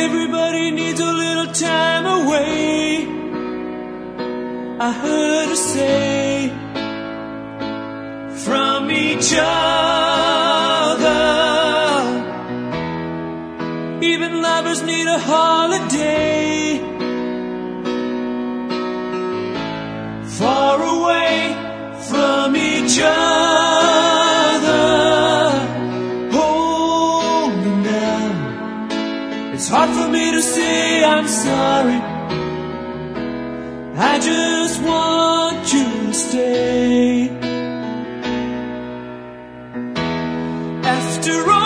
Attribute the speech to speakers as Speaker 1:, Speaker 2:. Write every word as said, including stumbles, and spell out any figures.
Speaker 1: everybody needs a little time away. I heard her say, from each other. Even lovers need a holiday, far away from each other. Hold me now. It's hard for me to say I'm sorry. I just want you to stay. After all,